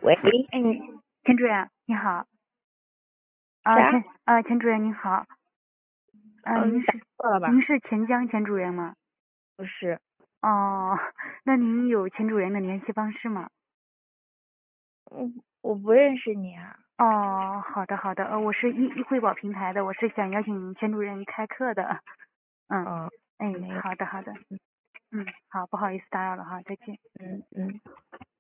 喂， 哎，钱主任你好。 啥？ 钱主任您好。 你打错了吧？ 您是钱江钱主任吗？ 不是， 哦，那您有钱主任的联系方式吗？ 我不认识你啊。 哦，好的好的。我是汇宝平台的，我是想邀请钱主任开课的。嗯， 哦， 哎， 没有。 好的好的。好，不好意思打扰了哈，再见。 嗯嗯。